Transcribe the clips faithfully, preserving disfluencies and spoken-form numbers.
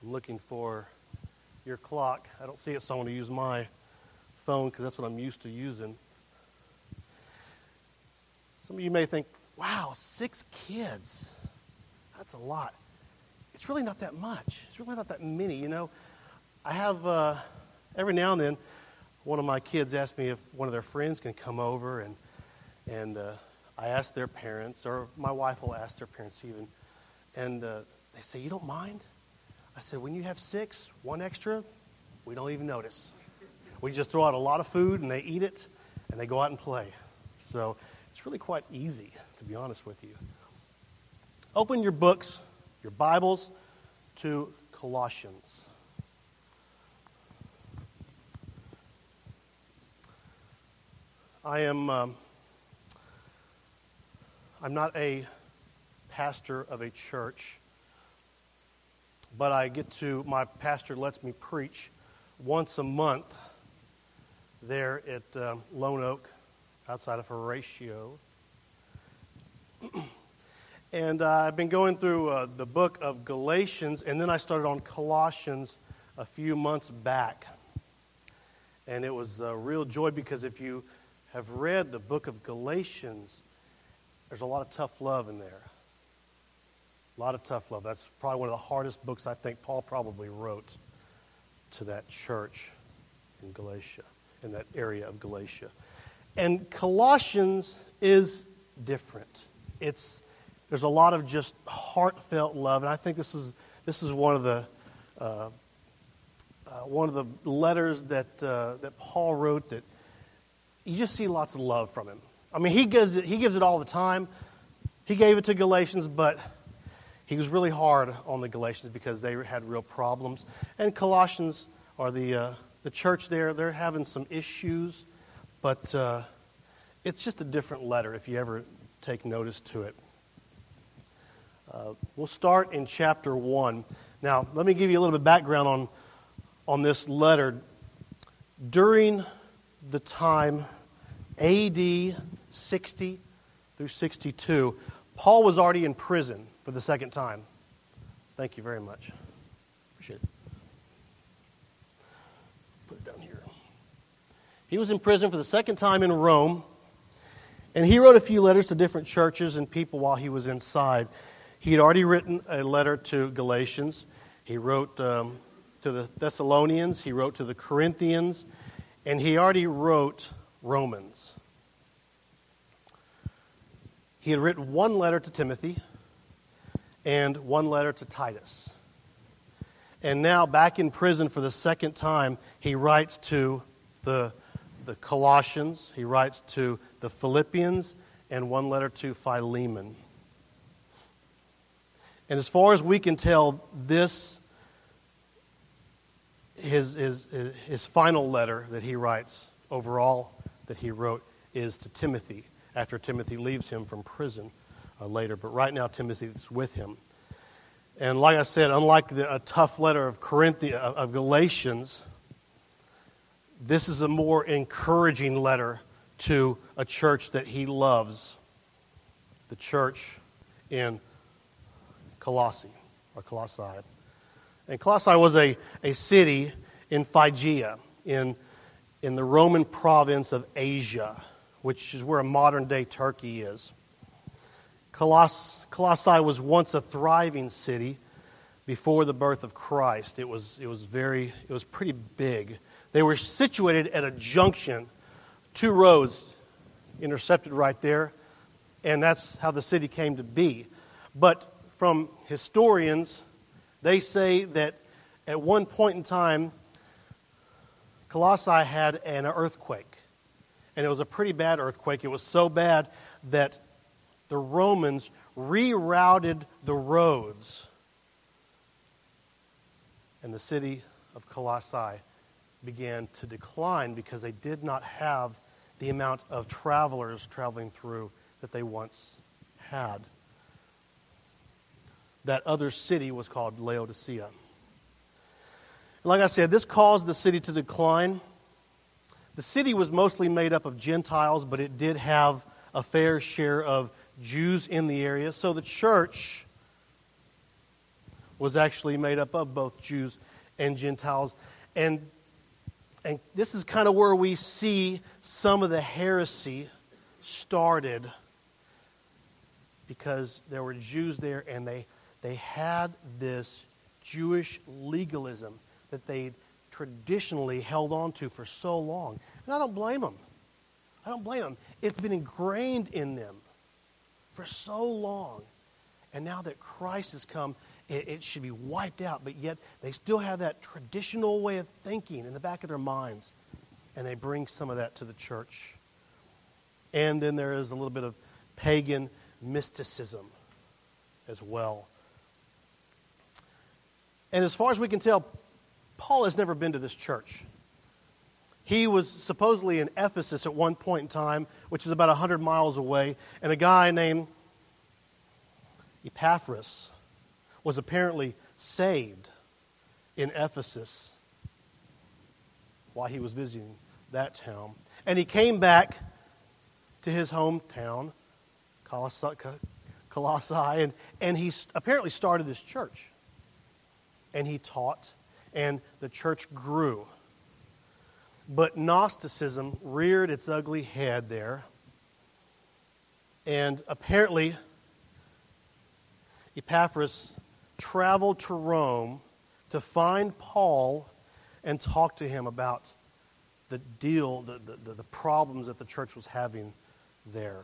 I'm looking for your clock. I don't see it, so I'm going to use my phone because that's what I'm used to using. Some of you may think, wow, six kids. That's a lot. It's really not that much. It's really not that many, you know. I have, uh, every now and then, one of my kids asks me if one of their friends can come over, and and uh, I ask their parents, or my wife will ask their parents even, and uh, they say, you don't mind? I said, when you have six, one extra, we don't even notice. We just throw out a lot of food, and they eat it, and they go out and play. So it's really quite easy, to be honest with you. Open your books, your Bibles, to Colossians. I am, um, I'm not a pastor of a church, but I get to, my pastor lets me preach once a month there at um, Lone Oak, outside of Horatio. And uh, I've been going through uh, the book of Galatians, and then I started on Colossians a few months back. And it was a real joy because if you have read the book of Galatians, there's a lot of tough love in there. A lot of tough love. That's probably one of the hardest books I think Paul probably wrote to that church in Galatia, in that area of Galatia. And Colossians is different. It's there's a lot of just heartfelt love, and I think this is this is one of the uh, uh, one of the letters that uh, that Paul wrote that you just see lots of love from him. I mean, he gives it he gives it all the time. He gave it to Galatians, but he was really hard on the Galatians because they had real problems. And Colossians, or the uh, the church there, they're having some issues, but uh, it's just a different letter if you ever take notice to it. Uh, we'll start in chapter one. Now, let me give you a little bit of background on on this letter. During the time A D sixty through sixty-two, Paul was already in prison for the second time. Thank you very much. Appreciate it. Put it down here. He was in prison for the second time in Rome, and he wrote a few letters to different churches and people while he was inside. He had already written a letter to Galatians. He wrote um, to the Thessalonians. He wrote to the Corinthians. And he already wrote Romans. He had written one letter to Timothy and one letter to Titus. And now, back in prison for the second time, he writes to the, the Colossians, he writes to the Philippians, and one letter to Philemon. And as far as we can tell, this, his, his, his final letter that he writes, overall, that he wrote, is to Timothy, after Timothy leaves him from prison uh, later. But right now, Timothy is with him. And like I said, unlike the, a tough letter of Corinthians, of Galatians, this is a more encouraging letter to a church that he loves, the church in Colossae, or Colossae. And Colossae was a, a city in Phrygia, in, in the Roman province of Asia, which is where modern-day Turkey is. Coloss- Colossae was once a thriving city before the birth of Christ. It was, it was very, it was pretty big. They were situated at a junction, two roads intercepted right there, and that's how the city came to be. But from historians, they say that at one point in time, Colossae had an earthquake. And it was a pretty bad earthquake. It was so bad that the Romans rerouted the roads. And the city of Colossae began to decline because they did not have the amount of travelers traveling through that they once had. That other city was called Laodicea. Like I said, this caused the city to decline. The city was mostly made up of Gentiles, but it did have a fair share of Jews in the area. So the church was actually made up of both Jews and Gentiles. And, and this is kind of where we see some of the heresy started, because there were Jews there, and they, they had this Jewish legalism that they traditionally held on to for so long. And I don't blame them. I don't blame them. It's been ingrained in them for so long. And now that Christ has come, it, it should be wiped out. But yet they still have that traditional way of thinking in the back of their minds. And they bring some of that to the church. And then there is a little bit of pagan mysticism as well. And as far as we can tell, Paul has never been to this church. He was supposedly in Ephesus at one point in time, which is about one hundred miles away, and a guy named Epaphras was apparently saved in Ephesus while he was visiting that town. And he came back to his hometown, Colossae, and, and he apparently started this church. And he taught, and the church grew. But Gnosticism reared its ugly head there. And apparently, Epaphras traveled to Rome to find Paul and talk to him about the deal, the, the, the problems that the church was having there.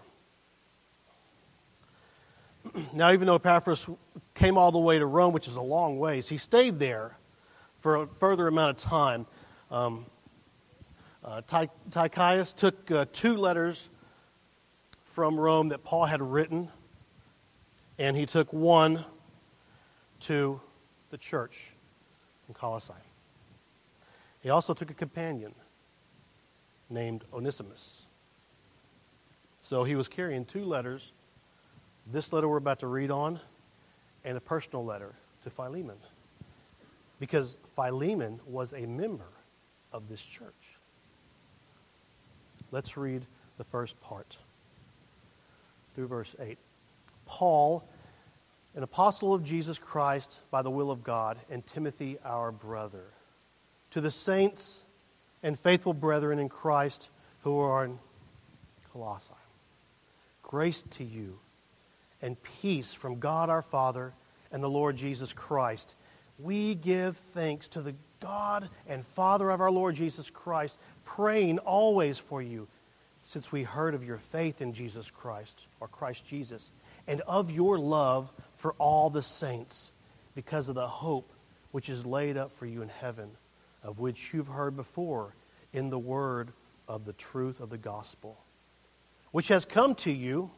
Now, even though Epaphras came all the way to Rome, which is a long ways, he stayed there for a further amount of time. Um, uh, Ty- Tychius took uh, two letters from Rome that Paul had written, and he took one to the church in Colossae. He also took a companion named Onesimus. So he was carrying two letters, this letter we're about to read on, and a personal letter to Philemon. Because Philemon was a member of this church. Let's read the first part through verse eight. Paul, an apostle of Jesus Christ by the will of God, and Timothy our brother, to the saints and faithful brethren in Christ who are in Colossae. Grace to you and peace from God our Father and the Lord Jesus Christ. We give thanks to the God and Father of our Lord Jesus Christ, praying always for you, since we heard of your faith in Jesus Christ, or Christ Jesus, and of your love for all the saints, because of the hope which is laid up for you in heaven, of which you've heard before in the word of the truth of the gospel, which has come to you,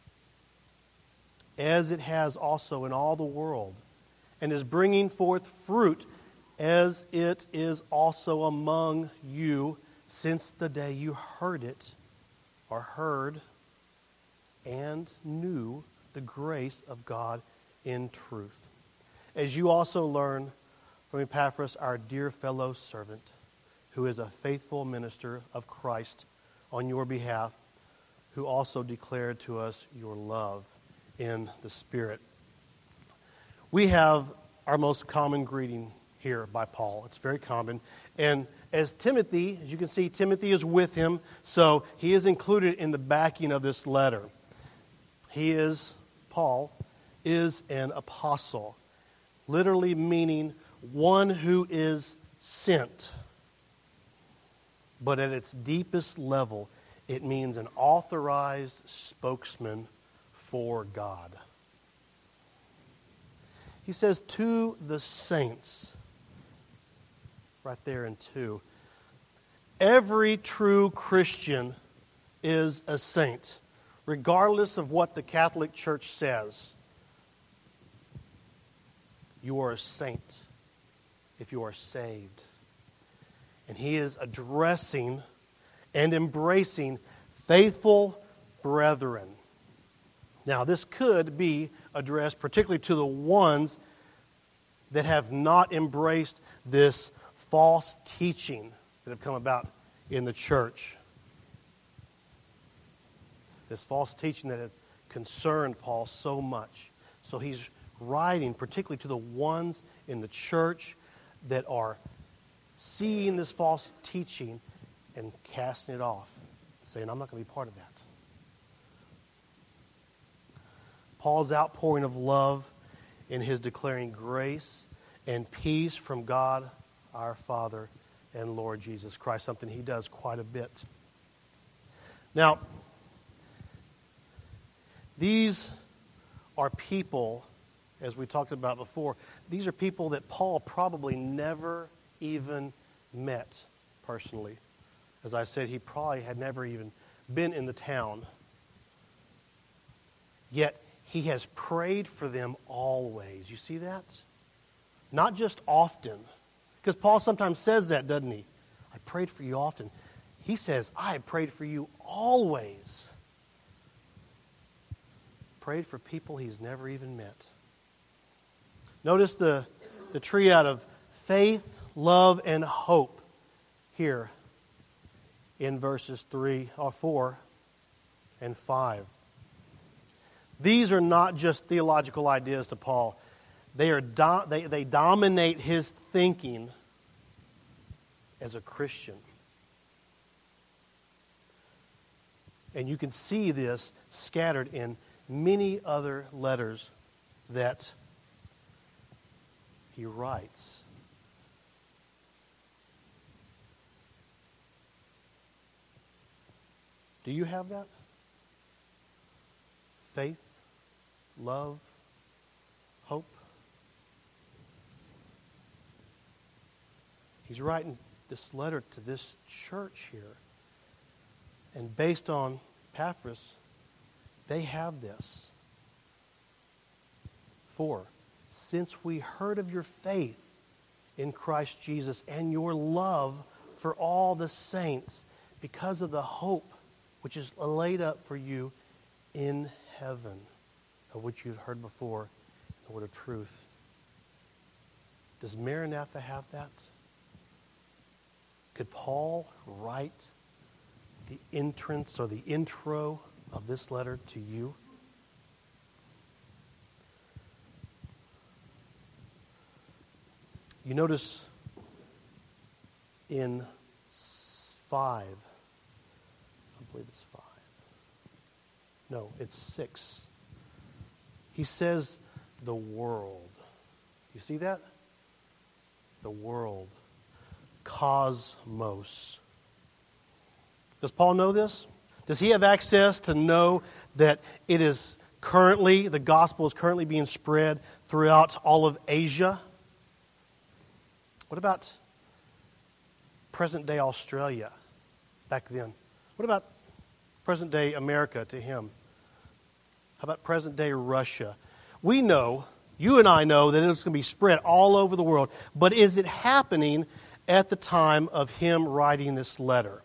as it has also in all the world, and is bringing forth fruit, as it is also among you, since the day you heard it, or heard and knew the grace of God in truth. As you also learn from Epaphras, our dear fellow servant, who is a faithful minister of Christ on your behalf, who also declared to us your love in the Spirit. We have our most common greeting here by Paul. It's very common. And as Timothy, as you can see, Timothy is with him, so he is included in the backing of this letter. He is, Paul, is an apostle, literally meaning one who is sent. But at its deepest level, it means an authorized spokesman for God. He says, to the saints, right there in two. Every true Christian is a saint, regardless of what the Catholic Church says. You are a saint if you are saved. And he is addressing and embracing faithful brethren. Now, this could be addressed particularly to the ones that have not embraced this false teaching that have come about in the church. This false teaching that had concerned Paul so much. So he's writing particularly to the ones in the church that are seeing this false teaching and casting it off, saying, I'm not going to be part of that. Paul's outpouring of love in his declaring grace and peace from God our Father and Lord Jesus Christ, something he does quite a bit. Now, these are people, as we talked about before, these are people that Paul probably never even met personally. As I said, he probably had never even been in the town. Yet, he has prayed for them always. You see that? Not just often. Because Paul sometimes says that, doesn't he? I prayed for you often. He says, I have prayed for you always. Prayed for people he's never even met. Notice the, the triad of faith, love, and hope here in verses three or four and five. These are not just theological ideas to Paul. They are do, they, they dominate his thinking as a Christian. And you can see this scattered in many other letters that he writes. Do you have that? Faith, love, hope. He's writing this letter to this church here. And based on Epaphras, they have this. For, since we heard of your faith in Christ Jesus and your love for all the saints, because of the hope which is laid up for you in heaven, of which you've heard before, the word of truth. Does Maranatha have that? Could Paul write the entrance or the intro of this letter to you? You notice in five, I believe it's five. No, it's six. He says the world. You see that? The world. Cosmos. Does Paul know this? Does he have access to know that it is currently, the gospel is currently being spread throughout all of Asia? What about present-day Australia back then? What about present-day America to him? How about present-day Russia? We know, you and I know, that it's going to be spread all over the world. But is it happening at the time of him writing this letter?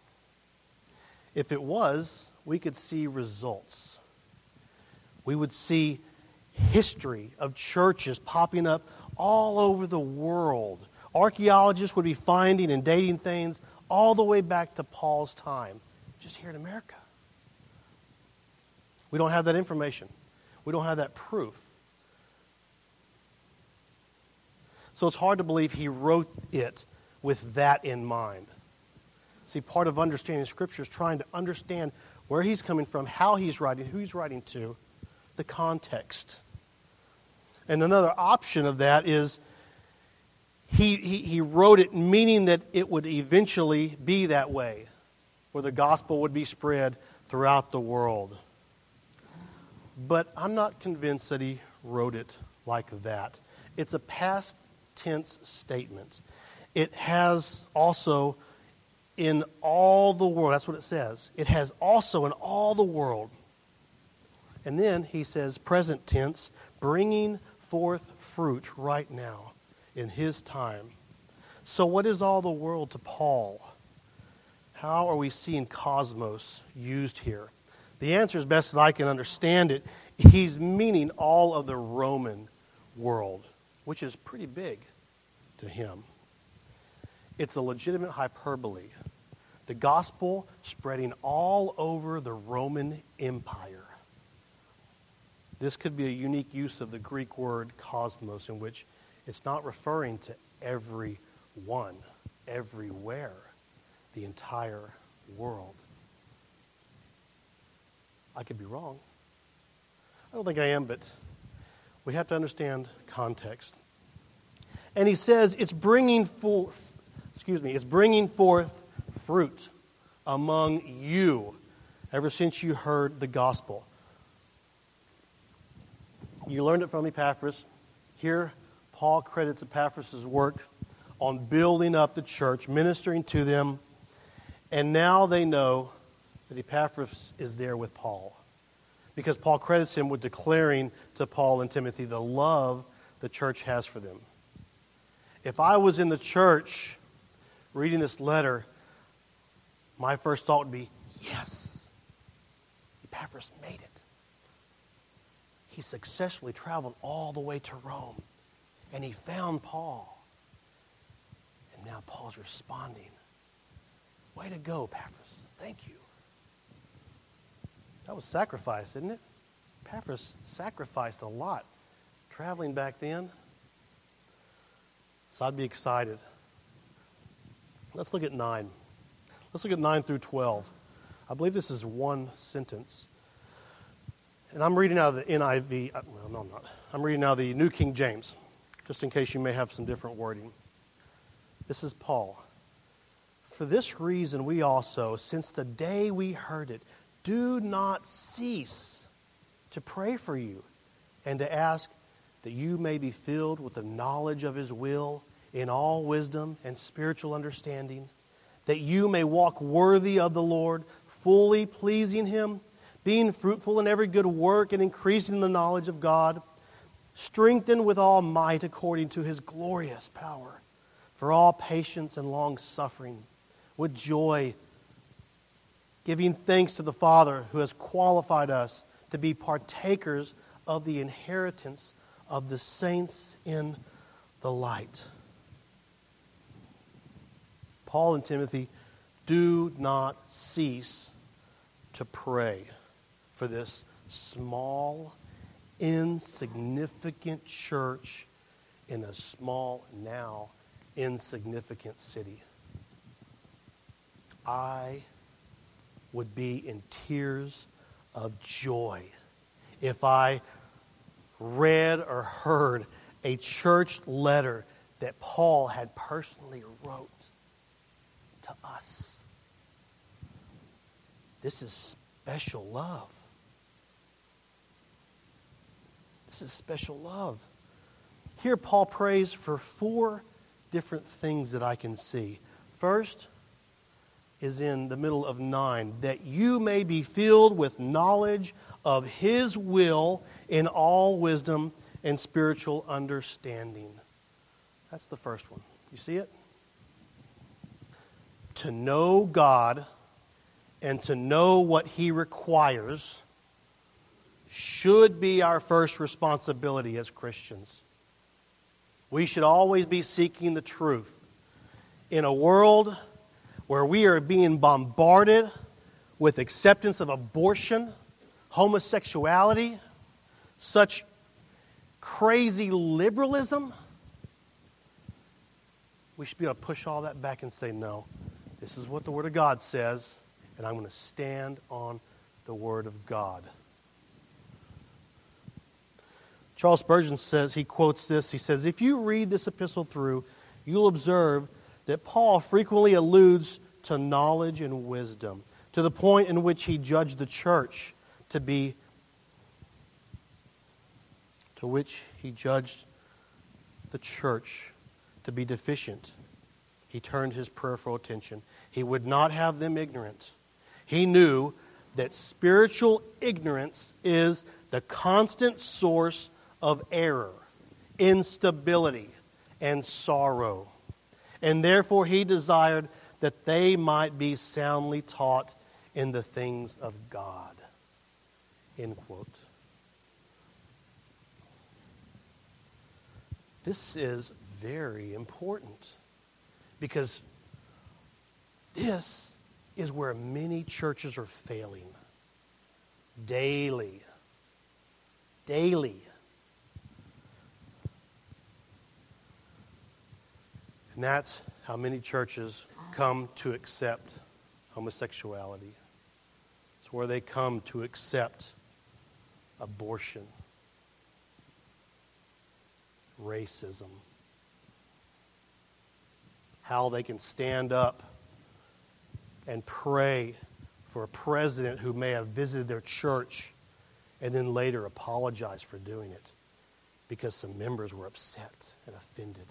If it was, we could see results. We would see history of churches popping up all over the world. Archaeologists would be finding and dating things all the way back to Paul's time, just here in America. We don't have that information. We don't have that proof. So it's hard to believe he wrote it with that in mind. See, part of understanding Scripture is trying to understand where he's coming from, how he's writing, who he's writing to, the context. And another option of that is he, he, he wrote it meaning that it would eventually be that way, where the gospel would be spread throughout the world. But I'm not convinced that he wrote it like that. It's a past tense statement. It has also in all the world, that's what it says. It has also in all the world. And then he says, present tense, bringing forth fruit right now in his time. So what is all the world to Paul? How are we seeing cosmos used here? The answer, as best as I can understand it, he's meaning all of the Roman world, which is pretty big to him. It's a legitimate hyperbole. The gospel spreading all over the Roman Empire. This could be a unique use of the Greek word cosmos, in which it's not referring to everyone, everywhere, the entire world. I could be wrong. I don't think I am, but we have to understand context. And he says it's bringing forth, excuse me, it's bringing forth fruit among you ever since you heard the gospel. You learned it from Epaphras. Here, Paul credits Epaphras' work on building up the church, ministering to them, and now they know that Epaphras is there with Paul, because Paul credits him with declaring to Paul and Timothy the love the church has for them. If I was in the church reading this letter, my first thought would be, yes, Epaphras made it. He successfully traveled all the way to Rome, and he found Paul. And now Paul's responding. Way to go, Epaphras. Thank you. That was sacrifice, isn't it? Epaphras sacrificed a lot traveling back then. So I'd be excited. Let's look at nine. Let's look at nine through twelve. I believe this is one sentence. And I'm reading out of the N I V. Well, no, I'm not. I'm reading out of the New King James, just in case you may have some different wording. This is Paul. For this reason we also, since the day we heard it, do not cease to pray for you and to ask that you may be filled with the knowledge of His will in all wisdom and spiritual understanding, that you may walk worthy of the Lord, fully pleasing Him, being fruitful in every good work and increasing in the knowledge of God, strengthened with all might according to His glorious power, for all patience and long-suffering, with joy, giving thanks to the Father who has qualified us to be partakers of the inheritance of the saints in the light. Paul and Timothy, do not cease to pray for this small, insignificant church in a small, now insignificant city. I would be in tears of joy if I read or heard a church letter that Paul had personally wrote to us. This is special love. This is special love. Here Paul prays for four different things that I can see. First is in the middle of nine, that you may be filled with knowledge of His will in all wisdom and spiritual understanding. That's the first one. You see it? To know God and to know what He requires should be our first responsibility as Christians. We should always be seeking the truth. In a world where we are being bombarded with acceptance of abortion, homosexuality, such crazy liberalism, we should be able to push all that back and say, no, this is what the Word of God says, and I'm going to stand on the Word of God. Charles Spurgeon says, he quotes this, he says, if you read this epistle through, you'll observe that Paul frequently alludes to knowledge and wisdom, to the point in which he judged the church to be, to which he judged the church to be deficient. He turned his prayerful attention. He would not have them ignorant. He knew that spiritual ignorance is the constant source of error, instability, and sorrow. And therefore he desired that they might be soundly taught in the things of God. End quote. This is very important because this is where many churches are failing daily. daily. And that's how many churches come to accept homosexuality. It's where they come to accept abortion, racism, how they can stand up and pray for a president who may have visited their church and then later apologize for doing it because some members were upset and offended.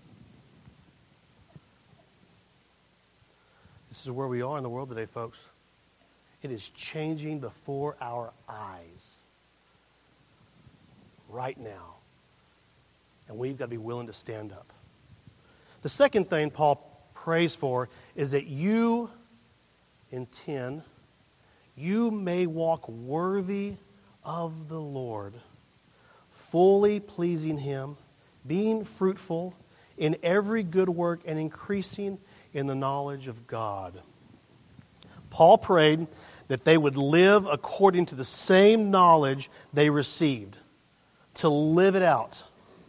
This is where we are in the world today, folks. It is changing before our eyes right now. And we've got to be willing to stand up. The second thing Paul prays for is that you, in ten, you may walk worthy of the Lord, fully pleasing Him, being fruitful in every good work and increasing in the knowledge of God. Paul prayed that they would live according to the same knowledge they received, to live it out.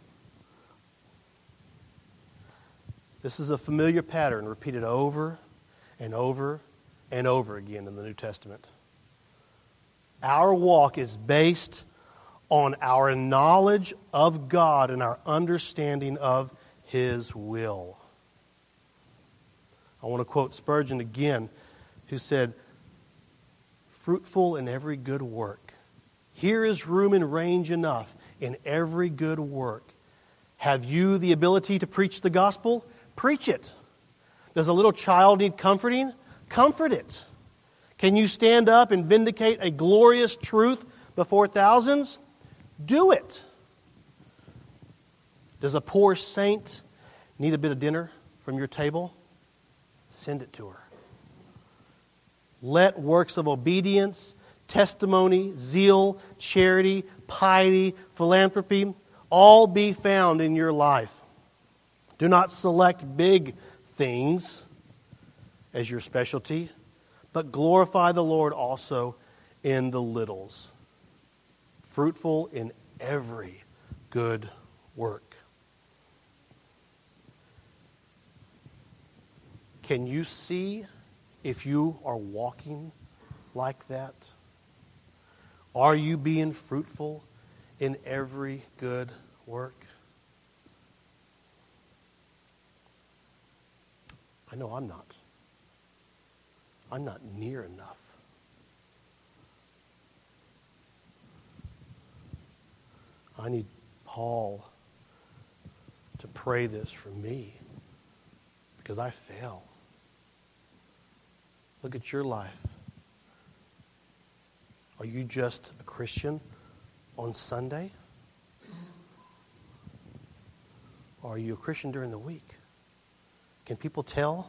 This is a familiar pattern repeated over and over and over again in the New Testament. Our walk is based on our knowledge of God and our understanding of His will. I want to quote Spurgeon again, who said, "Fruitful in every good work. Here is room and range enough in every good work. Have you the ability to preach the gospel? Preach it. Does a little child need comforting? Comfort it. Can you stand up and vindicate a glorious truth before thousands? Do it. Does a poor saint need a bit of dinner from your table? Send it to her. Let works of obedience, testimony, zeal, charity, piety, philanthropy, all be found in your life. Do not select big things as your specialty, but glorify the Lord also in the littles. Fruitful in every good work." Can you see if you are walking like that? Are you being fruitful in every good work? I know I'm not. I'm not near enough. I need Paul to pray this for me because I fail. Look at your life. Are you just a Christian on Sunday? Or are you a Christian during the week? Can people tell?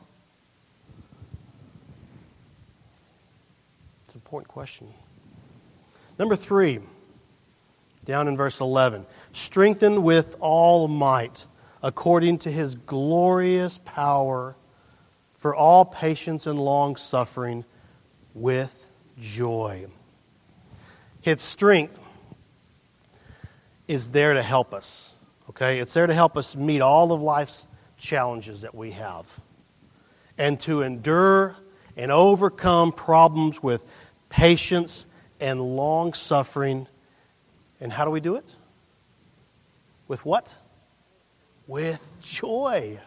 It's an important question. Number three, down in verse eleven. Strengthened with all might, according to His glorious power, for all patience and long suffering with joy. His strength is there to help us. Okay? It's there to help us meet all of life's challenges that we have, and to endure and overcome problems with patience and long suffering. And how do we do it? With what? With joy.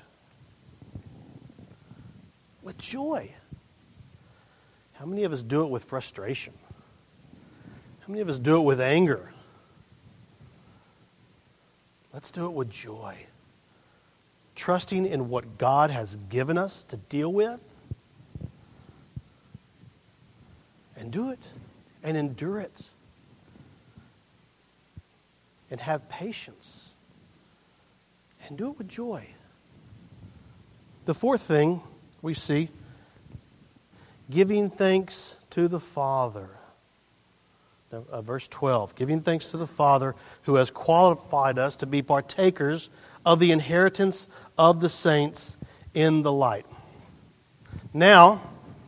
With joy. How many of us do it with frustration? How many of us do it with anger? Let's do it with joy. Trusting in what God has given us to deal with. And do it. And endure it. And have patience. And do it with joy. The fourth thing we see, giving thanks to the Father. Now, uh, verse twelve, giving thanks to the Father who has qualified us to be partakers of the inheritance of the saints in the light. Now,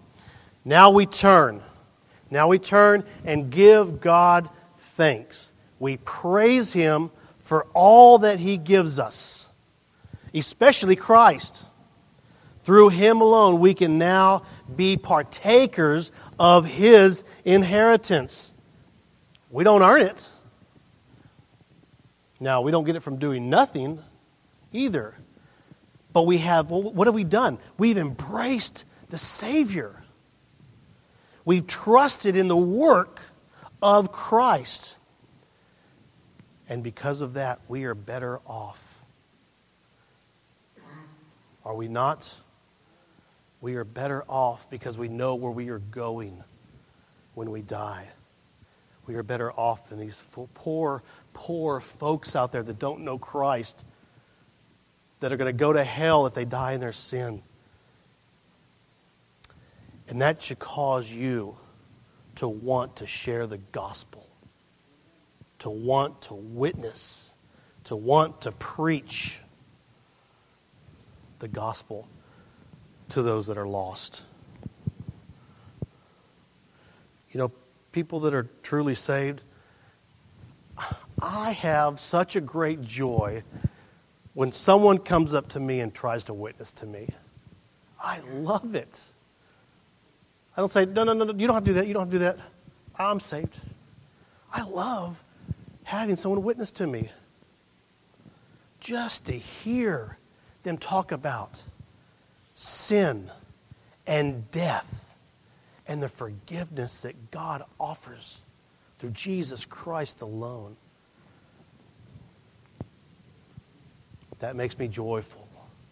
now we turn. Now we turn and give God thanks. We praise Him for all that He gives us, especially Christ. Through Him alone, we can now be partakers of His inheritance. We don't earn it. Now, we don't get it from doing nothing either. But we have, well, what have we done? We've embraced the Savior. We've trusted in the work of Christ. And because of that, we are better off. Are we not? We are better off because we know where we are going when we die. We are better off than these poor, poor folks out there that don't know Christ, that are going to go to hell if they die in their sin. And that should cause you to want to share the gospel, to want to witness, to want to preach the gospel to those that are lost. You know, people that are truly saved, I have such a great joy when someone comes up to me and tries to witness to me. I love it. I don't say, no, no, no, no, you don't have to do that, you don't have to do that. I'm saved. I love having someone witness to me. Just to hear them talk about sin and death and the forgiveness that God offers through Jesus Christ alone. That makes me joyful.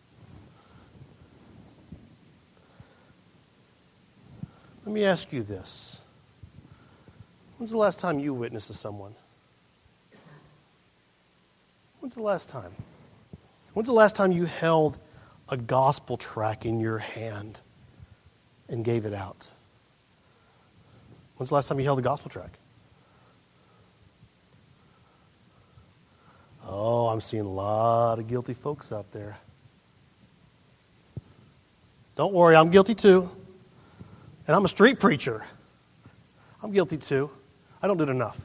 Let me ask you this. When's the last time you witnessed to someone? When's the last time? When's the last time you held a gospel tract in your hand and gave it out? When's the last time you held a gospel tract? Oh, I'm seeing a lot of guilty folks out there. Don't worry, I'm guilty too. And I'm a street preacher. I'm guilty too. I don't do it enough.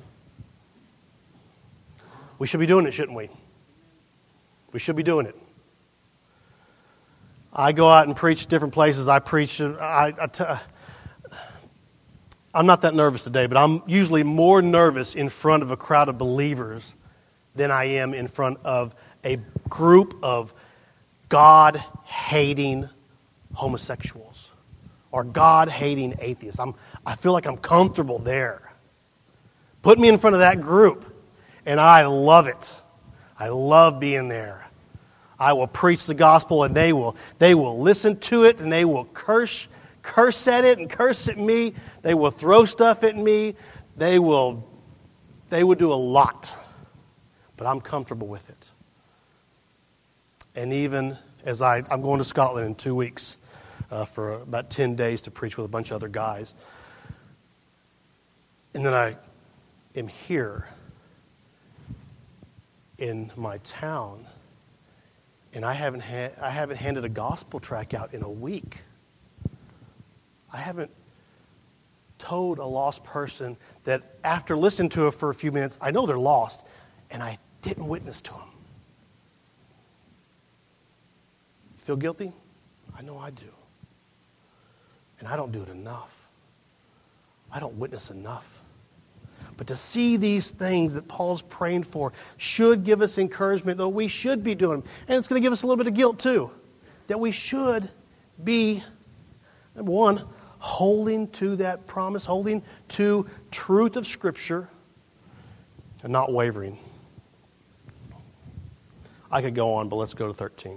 We should be doing it, shouldn't we? We should be doing it. I go out and preach different places. I preach. I, I t- I'm not that nervous today, but I'm usually more nervous in front of a crowd of believers than I am in front of a group of God-hating homosexuals or God-hating atheists. I'm, I feel like I'm comfortable there. Put me in front of that group, and I love it. I love being there. I will preach the gospel, and they will they will listen to it, and they will curse curse at it and curse at me. They will throw stuff at me. They will they will do a lot, but I'm comfortable with it. And even as I I'm going to Scotland in two weeks uh, for about ten days to preach with a bunch of other guys, and then I am here in my town. And I haven't ha- I haven't handed a gospel tract out in a week. I haven't told a lost person that after listening to it for a few minutes, I know they're lost, and I didn't witness to them. Feel guilty? I know I do. And I don't do it enough. I don't witness enough. But to see these things that Paul's praying for should give us encouragement, though we should be doing them. And it's going to give us a little bit of guilt, too. That we should be, number one, holding to that promise, holding to truth of Scripture, and not wavering. I could go on, but let's go to thirteen.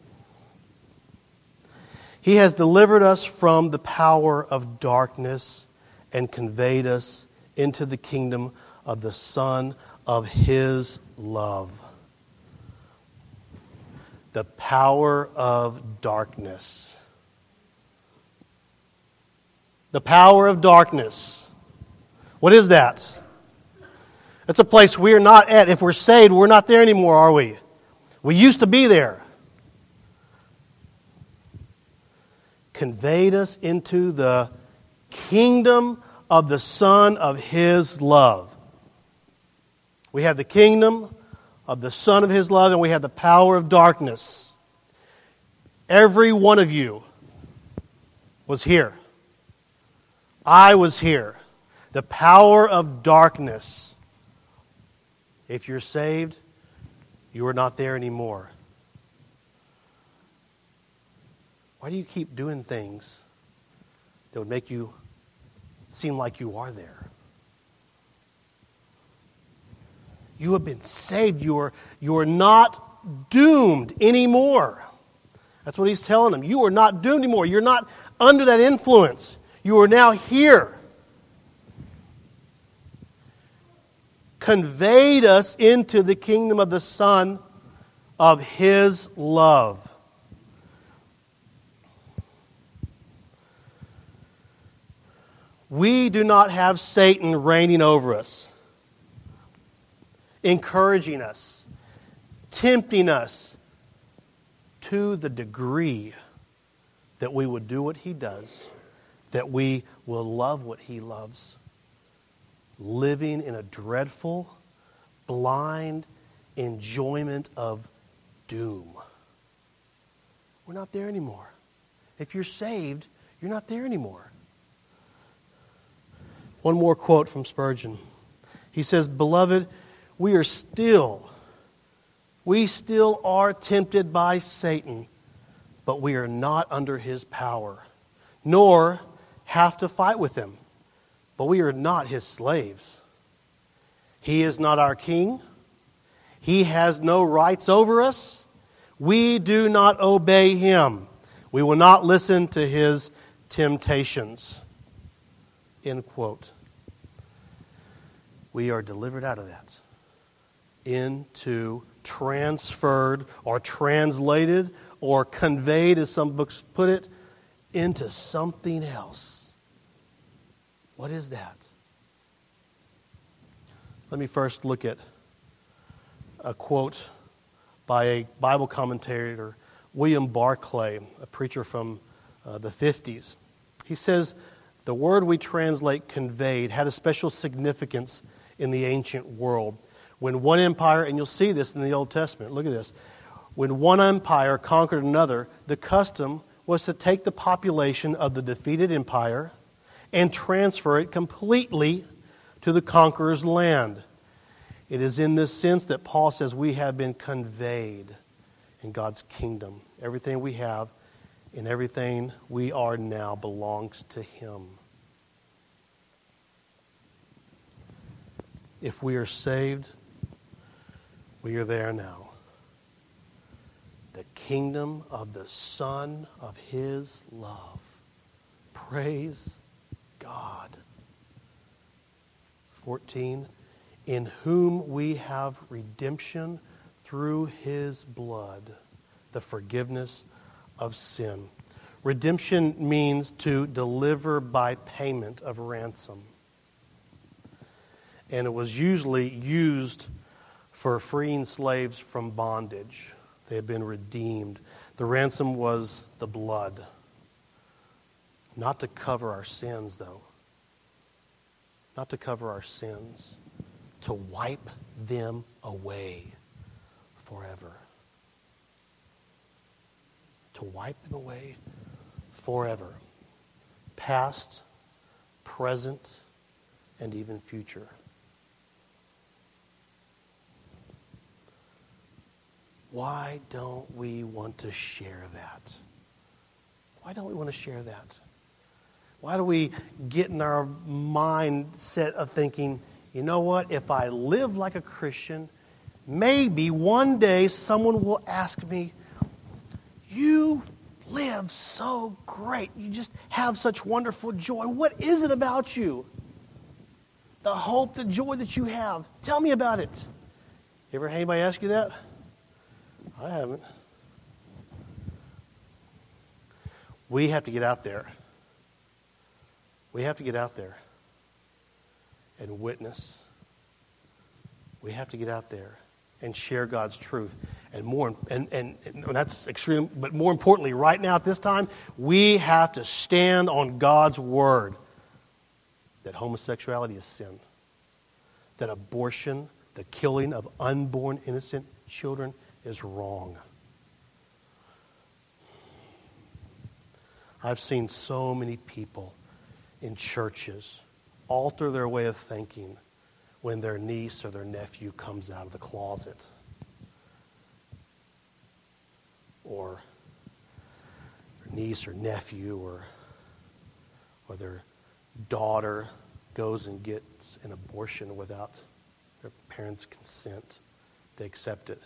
He has delivered us from the power of darkness and conveyed us into the kingdom of the Son of His love. The power of darkness. The power of darkness. What is that? It's a place we are not at. If we're saved, we're not there anymore, are we? We used to be there. Conveyed us into the kingdom of the Son of His love. We have the kingdom of the Son of His love, and we have the power of darkness. Every one of you was here. I was here. The power of darkness. If you're saved, you are not there anymore. Why do you keep doing things that would make you seem like you are there? You have been saved. You are, you are not doomed anymore. That's what he's telling them. You are not doomed anymore. You're not under that influence. You are now here. Conveyed us into the kingdom of the Son of His love. We do not have Satan reigning over us, encouraging us, tempting us to the degree that we would do what he does, that we will love what he loves, living in a dreadful, blind enjoyment of doom. We're not there anymore. If you're saved, you're not there anymore. One more quote from Spurgeon. He says, "Beloved, we are still, we still are tempted by Satan, but we are not under his power, nor have to fight with him, but we are not his slaves. He is not our king. He has no rights over us. We do not obey him. We will not listen to his temptations." End quote. We are delivered out of that into, transferred or translated or conveyed, as some books put it, into something else. What is that? Let me first look at a quote by a Bible commentator, William Barclay, a preacher from uh, the fifties. He says, "The word we translate conveyed had a special significance in the ancient world. When one empire," and you'll see this in the Old Testament, look at this. When one empire conquered another, the custom was to take the population of the defeated empire and transfer it completely to the conqueror's land. It is in this sense that Paul says we have been conveyed in God's kingdom. Everything we have and everything we are now belongs to him. If we are saved, we are there now. The kingdom of the Son of his love. Praise God. fourteen, in whom we have redemption through his blood, the forgiveness of sin. Redemption means to deliver by payment of ransom. And it was usually used for freeing slaves from bondage. They had been redeemed. The ransom was the blood. Not to cover our sins, though. Not to cover our sins. To wipe them away forever. To wipe them away forever. Past, present, and even future. Why don't we want to share that? Why don't we want to share that? Why do we get in our mindset of thinking, you know what, if I live like a Christian, maybe one day someone will ask me, you live so great. You just have such wonderful joy. What is it about you? The hope, the joy that you have. Tell me about it. You ever had anybody ask you that? I haven't. We have to get out there. We have to get out there and witness. We have to get out there and share God's truth. And more, and, and, and that's extreme, but more importantly, right now at this time, we have to stand on God's word that homosexuality is sin, that abortion The killing of unborn innocent children is wrong. I've seen so many people in churches alter their way of thinking when their niece or their nephew comes out of the closet. Or their niece or nephew or, or their daughter goes and gets an abortion without their parents' consent. They accept it.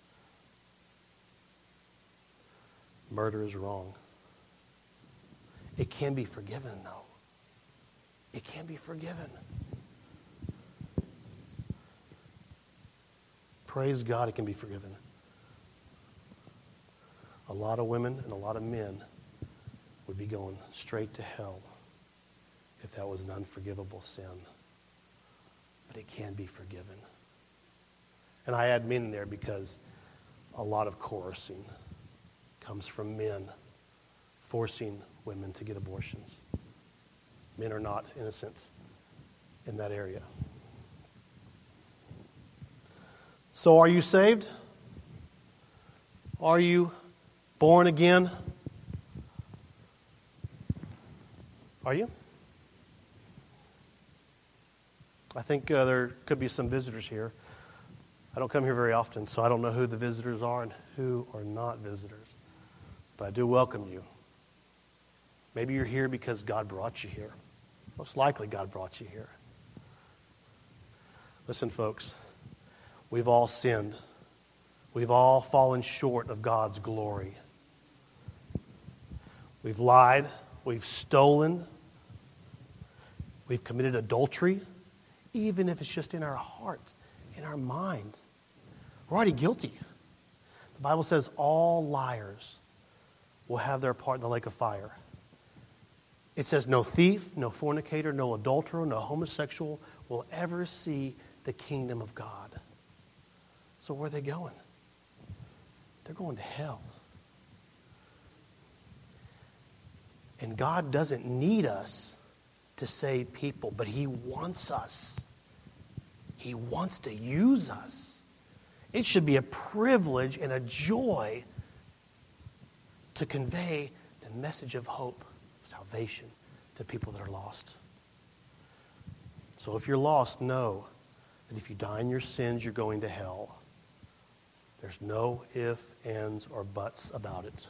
Murder is wrong. It can be forgiven, though. It can be forgiven. Praise God, it can be forgiven. A lot of women and a lot of men would be going straight to hell if that was an unforgivable sin. But it can be forgiven. And I add men in there because a lot of coercing comes from men forcing women to get abortions. Men are not innocent in that area. So are you saved? Are you born again? Are you? I think uh, there could be some visitors here. I don't come here very often, so I don't know who the visitors are and who are not visitors. But I do welcome you. Maybe you're here because God brought you here. Most likely God brought you here. Listen, folks, we've all sinned. We've all fallen short of God's glory. We've lied. We've stolen. We've committed adultery, even if it's just in our heart, in our mind. We're already guilty. The Bible says all liars will have their part in the lake of fire. It says no thief, no fornicator, no adulterer, no homosexual will ever see the kingdom of God. So where are they going? They're going to hell. And God doesn't need us to save people, but He wants us. He wants to use us. It should be a privilege and a joy to convey the message of hope, salvation to people that are lost. So if you're lost, know that if you die in your sins, you're going to hell. There's no ifs, ands, or buts about it.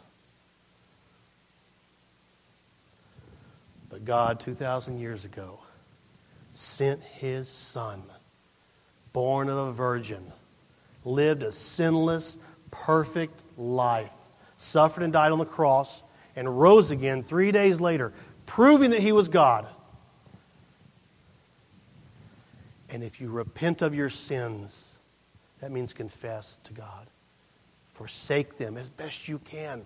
But God, two thousand years ago, sent His Son, born of a virgin, lived a sinless, perfect life, suffered and died on the cross, and rose again three days later, proving that He was God. And if you repent of your sins, that means confess to God. Forsake them as best you can.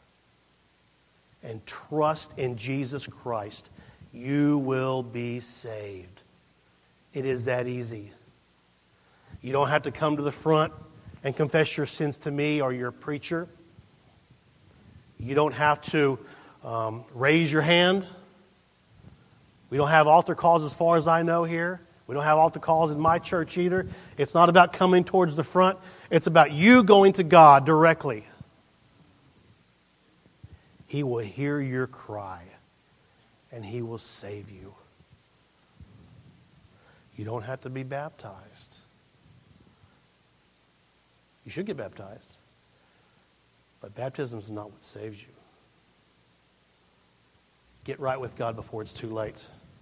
And trust in Jesus Christ. You will be saved. It is that easy. You don't have to come to the front and confess your sins to me or your preacher. You don't have to um, raise your hand. We don't have altar calls as far as I know here. We don't have altar calls in my church either. It's not about coming towards the front. It's about you going to God directly. He will hear your cry, and He will save you. You don't have to be baptized. You should get baptized. But baptism is not what saves you. Get right with God before it's too late.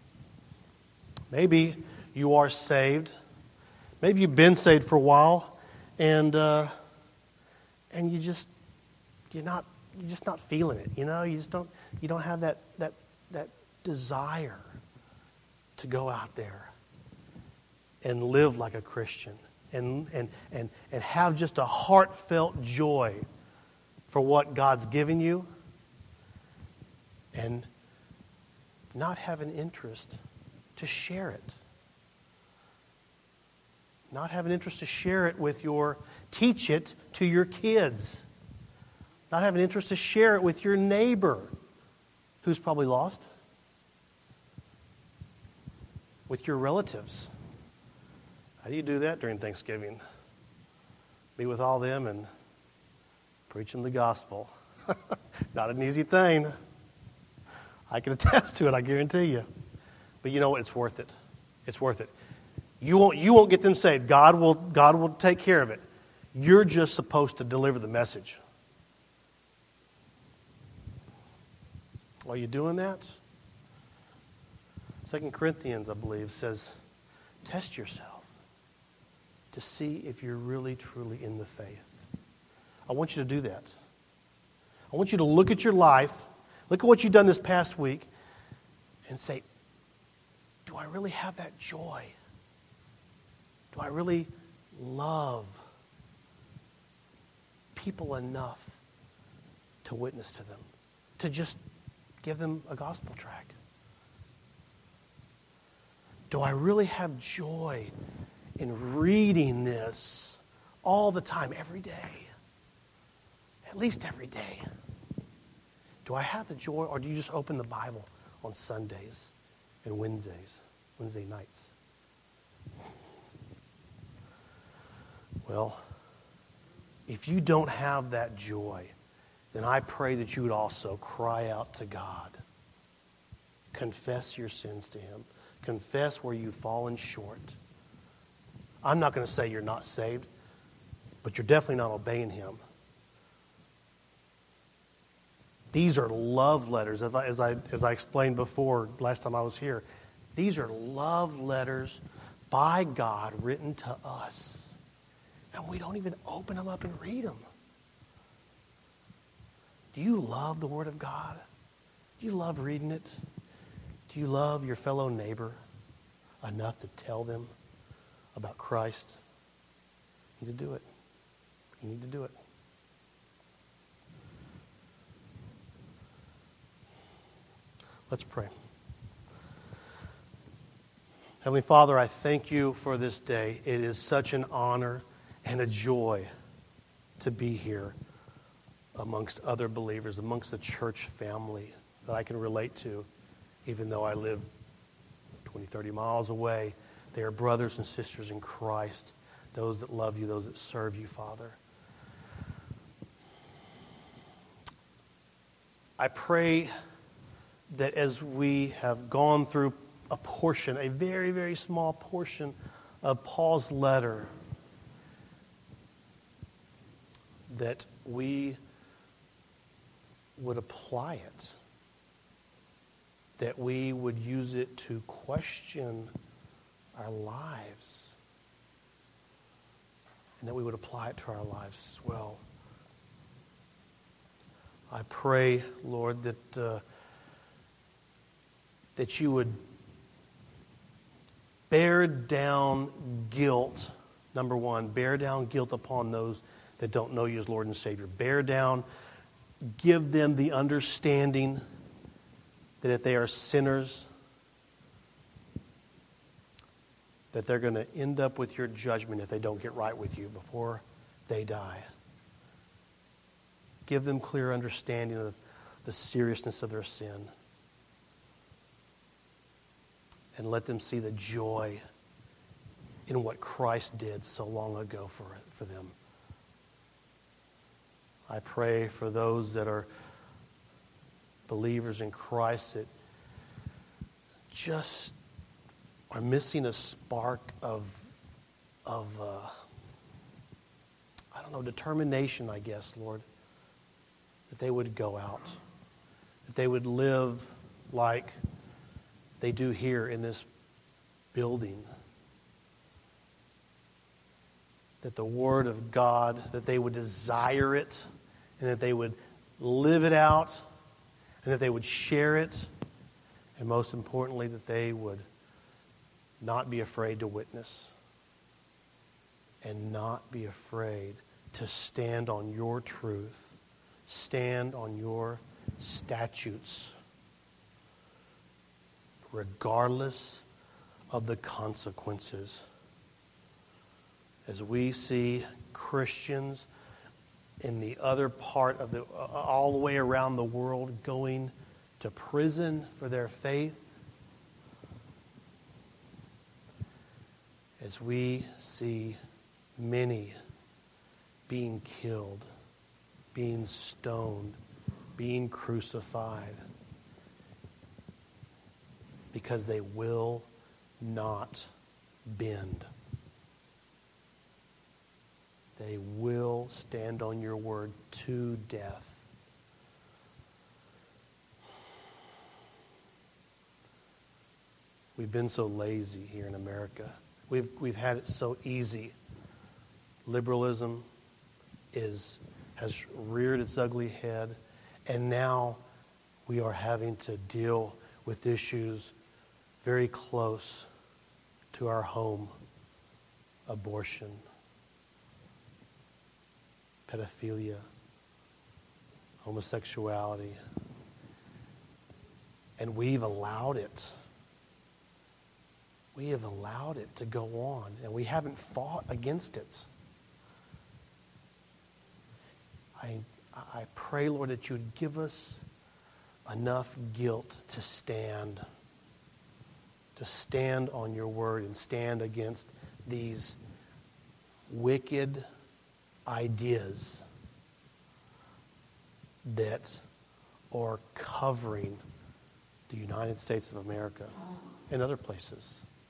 Maybe you are saved. Maybe you've been saved for a while, and uh, and you just you're not you're just not feeling it. You know, you just don't you don't have that that that desire to go out there and live like a Christian and and and and have just a heartfelt joy for what God's given you, and not have an interest to share it. Not have an interest to share it with your, teach it to your kids. Not have an interest to share it with your neighbor who's probably lost. With your relatives. How do you do that during Thanksgiving? Be with all them and preach them the gospel. Not an easy thing. I can attest to it, I guarantee you. But you know what? It's worth it. It's worth it. You won't, you won't get them saved. God will, God will take care of it. You're just supposed to deliver the message. Are you doing that? Second Corinthians, I believe, says, test yourself to see if you're really, truly in the faith. I want you to do that. I want you to look at your life, look at what you've done this past week, and say, do I really have that joy? Do I really love people enough to witness to them, to just give them a gospel tract? Do I really have joy in reading this all the time, every day? At least every day. Do I have the joy, or do you just open the Bible on Sundays and Wednesdays, Wednesday nights? Well, if you don't have that joy, then I pray that you would also cry out to God. Confess your sins to Him. Confess where you've fallen short. I'm not going to say you're not saved, but you're definitely not obeying Him. These are love letters, as I, as I, as I explained before last time I was here. These are love letters by God written to us. And we don't even open them up and read them. Do you love the Word of God? Do you love reading it? Do you love your fellow neighbor enough to tell them about Christ? You need to do it. You need to do it. Let's pray. Heavenly Father, I thank you for this day. It is such an honor and a joy to be here amongst other believers, amongst the church family that I can relate to, even though I live twenty, thirty miles away. They are brothers and sisters in Christ, those that love you, those that serve you, Father. I pray that as we have gone through a portion, a very, very small portion of Paul's letter, that we would apply it, that we would use it to question our lives, and that we would apply it to our lives as well. I pray, Lord, that uh, that you would bear down guilt, number one, bear down guilt upon those that don't know you as Lord and Savior. Bear down, give them the understanding that if they are sinners, that they're going to end up with your judgment if they don't get right with you before they die. Give them clear understanding of the seriousness of their sin. And let them see the joy in what Christ did so long ago for, for them. I pray for those that are believers in Christ that just are missing a spark of, of uh, I don't know, determination, I guess, Lord. That they would go out. That they would live like they do here in this building. That the Word of God, that they would desire it, and that they would live it out, and that they would share it, and most importantly, that they would not be afraid to witness, and not be afraid to stand on your truth, stand on your statutes, regardless of the consequences. As we see Christians in the other part of the, all the way around the world going to prison for their faith, as we see many being killed, being stoned, being crucified, because they will not bend. They will stand on your word to death. We've been so lazy here in America. We've, we've had it so easy. Liberalism is, has reared its ugly head, and now we are having to deal with issues very close to our home: abortion, pedophilia, homosexuality. And we've allowed it. We have allowed it to go on, and we haven't fought against it. I, I pray, Lord, that you would give us enough guilt to stand, to stand on your word and stand against these wicked ideas that are covering the United States of America and other places.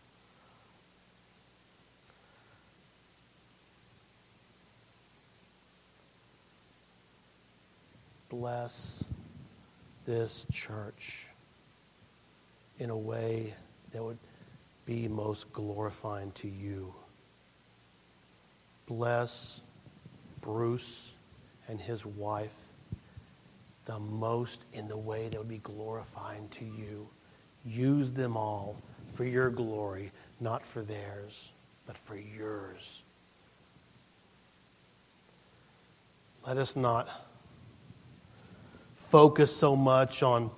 Bless this church in a way that would be most glorifying to you. Bless Bruce and his wife the most in the way that would be glorifying to you. Use them all for your glory, not for theirs, but for yours. Let us not focus so much on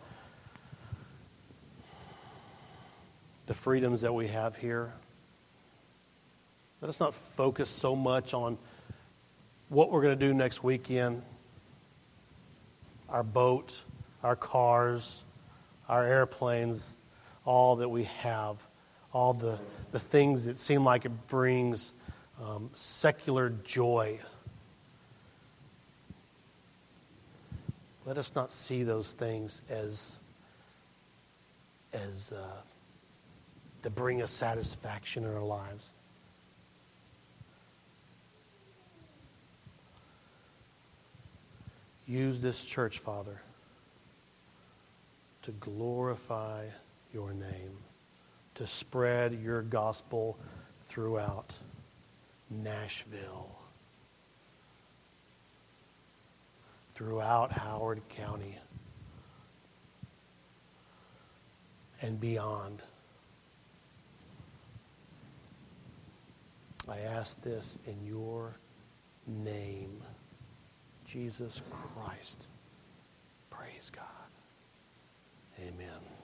the freedoms that we have here. Let us not focus so much on what we're going to do next weekend. Our boat, our cars, our airplanes, all that we have, all the, the things that seem like it brings um, secular joy. Let us not see those things as, as uh, to bring us satisfaction in our lives. Use this church, Father, to glorify your name, to spread your gospel throughout Nashville, throughout Howard County, and beyond. I ask this in your name, Jesus Christ. Praise God. Amen.